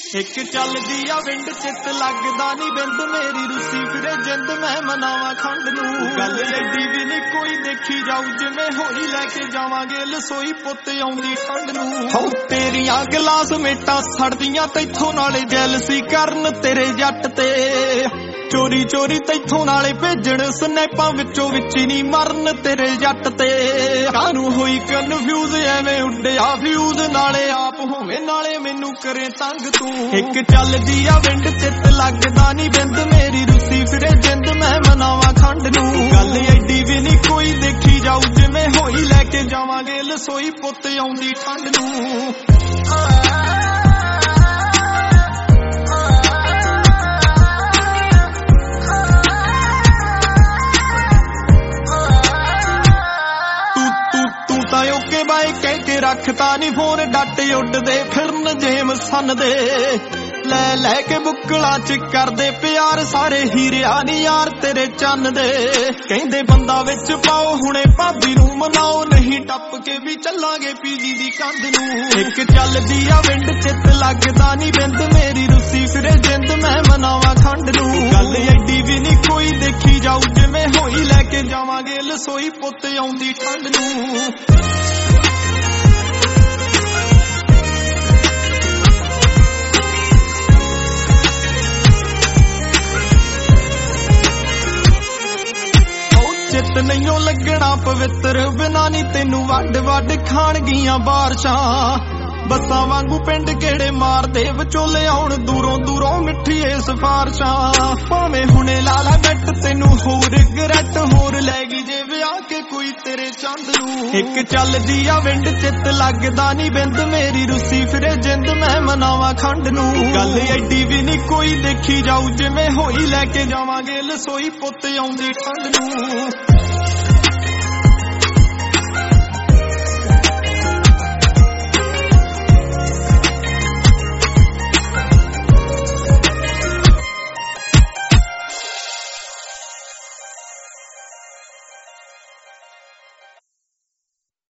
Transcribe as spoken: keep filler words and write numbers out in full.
ਇੱਕ ਚੱਲਦੀ ਆ ਵਿੰਡ ਚਿੱਤ ਲੱਗਦਾ ਨੀ ਬਿੰਦ ਮੇਰੀ ਰੁੱਸੀ ਫਿਰੇ ਜਿੰਦ ਮੈਂ ਮਨਾਵਾਂ ਖੰਡ ਨੂੰ ਗੱਲ ਐਡੀ ਵੀ ਨੀ ਕੋਈ ਦੇਖੀ ਜਾਊ ਜਿਵੇਂ ਹੋਈ ਲੈ ਕੇ ਜਾਵਾਂਗੇ ਲਸੋਈ ਪੁੱਤ ਆਉਂਦੀ ਠੰਡ ਨੂੰ ਹੋ ਤੇਰੀਆਂ ਗਲਾਸ ਮੇਟਾਂ ਛੜਦੀਆਂ ਤੈਥੋਂ ਨਾਲੇ ਜੈਲਸੀ ਕਰਨ ਤੇਰੇ ਜੱਟ ਤੇ ਚੋਰੀ ਚੋਰੀ ਤੈਥੋਂ ਨਾਲੇ ਭੇਜਣ ਸਨੈਪਾਂ ਵਿੱਚੋਂ ਵਿੱਚ ਹੀ ਨੀ ਮਰਨ ਤੇਰੇ ਜੱਟ ਤੇ ਕਾਹਨੂੰ ਹੋਈ ਕਨਫਿਊਜ਼ ਐਵੇਂ ਉੱਡਿਆ ਫਿਊਜ਼ ਨਾਲੇ ਆਪ ਹੋਵੇਂ ਨਾਲੇ ਮੈਨੂੰ ਕਰੇ ਤੰਗ ਤੂੰ ਇੱਕ ਚੱਲਦੀ ਆ ਵਿੰਡ ਚਿੱਤ ਲੱਗਦਾ ਨੀ ਬਿੰਦ ਮੇਰੀ ਰੁੱਸੀ ਫਿਰੇ ਜਿੰਦ ਮੈਂ ਮਨਾਵਾਂ ਖੰਡ ਨੂੰ ਗੱਲ ਐਡੀ ਵੀ ਨੀ ਕੋਈ ਦੇਖੀ ਜਾਊ ਜਿਵੇਂ ਹੋਈ ਲੈ ਕੇ ਜਾਵਾਂਗੇ ਲਸੋਈ ਪੁੱਤ ਆਉਂਦੀ ਠੰਡ ਨੂੰ ਓਕੇ ਬਾਏ ਕਹਿ ਕੇ ਰੱਖਤਾ ਨੀ ਫੋਨ ਡੱਟ ਉੱਡਦੇ ਫਿਰਨ ਜੇਮ ਸੰਨ ਦੇ ਲੈ ਲੈ ਕੇ ਬੁੱਕਲਾਂ ਚ ਕਰਦੇ ਪਿਆਰ ਸਾਰੇ ਹੀਰਿਆ ਨੀ ਯਾਰ ਤੇਰੇ ਚੰਨ ਦੇ ਕਹਿੰਦੇ ਬੰਦਾ ਵਿੱਚ ਪਾਓ ਹੁਣੇ ਭਾਬੀ ਨੂੰ ਮਨਾਓ ਨਹੀਂ ਟੱਪ ਕੇ ਵੀ ਚੱਲਾਂਗੇ ਪੀਜੀ ਦੀ ਕੰਧ ਨੂੰ ਇੱਕ ਚੱਲਦੀ ਆ ਵਿੰਡ ਚਿੱਤ ਲੱਗਦਾ ਨੀ ਬਿੰਦ ਮੇਰੀ ਰੁੱਸੀ ਫਿਰੇ ਜਿੰਦ ਮੈਂ ਮਨਾਵਾਂ ਖੰਡ ਨੂੰ ਗੱਲ ਐਡੀ ਵੀ ਨੀ ਕੋਈ ਦੇਖੀ ਜਾਊ ਜਿਵੇਂ ਹੋਈ ਲੈ ਕੇ ਜਾਵਾਂਗੇ ਲਸੋਈ ਪੁੱਤ ਆਉਂਦੀ ਠੰਡ ਨੂੰ ਚਿੱਤ ਨਹੀਂਓ ਲੱਗਣਾ ਪਵਿੱਤਰ ਬਿਨਾਂ ਨੀ ਤੈਨੂੰ ਵੱਡ ਵੱਡ ਖਾਣਗੀਆਂ ਬਾਰਸ਼ਾਂ ਬੱਸਾਂ ਵਾਂਗੂ ਪਿੰਡ ਕਿਹੜੇ ਮਾਰਦੇ ਵਿਚੋਲੇ ਆਉਣ ਦੂਰੋਂ ਦੂਰੋਂ ਮਿੱਠੀਏ ਸਿਫਾਰਸ਼ਾਂ ਭਾਵੇਂ ਹੁਣੇ ਲਾਲਾ ਬੈਠ ਤੈਨੂੰ ਹੋਰ ਰਿਗਰੈਟ ਹੋਰ ਲੈ ਗਈ ਜੇ ਵਿਆਹ ਕੇ ਕੋਈ ਤੇਰੇ ਚੰਦ ਨੂੰ ਇੱਕ ਚੱਲਦੀ ਆ ਵਿੰਡ ਚਿੱਤ ਲੱਗਦਾ ਨੀ ਬਿੰਦ ਮੇਰੀ ਰੁੱਸੀ ਫਿਰੇ ਜਿੰਦ ਮੈਂ ਮਨਾਵਾਂ ਖੰਡ ਨੂੰ ਗੱਲ ਐਡੀ ਵੀ ਨੀ ਕੋਈ ਦੇਖੀ ਜਾਊ ਜਿਵੇਂ ਹੋਈ ਲੈ ਕੇ ਜਾਵਾਂਗੇ ਲਸੋਈ ਪੁੱਤ ਆਉਂਦੀ ਠੰਡ ਨੂੰ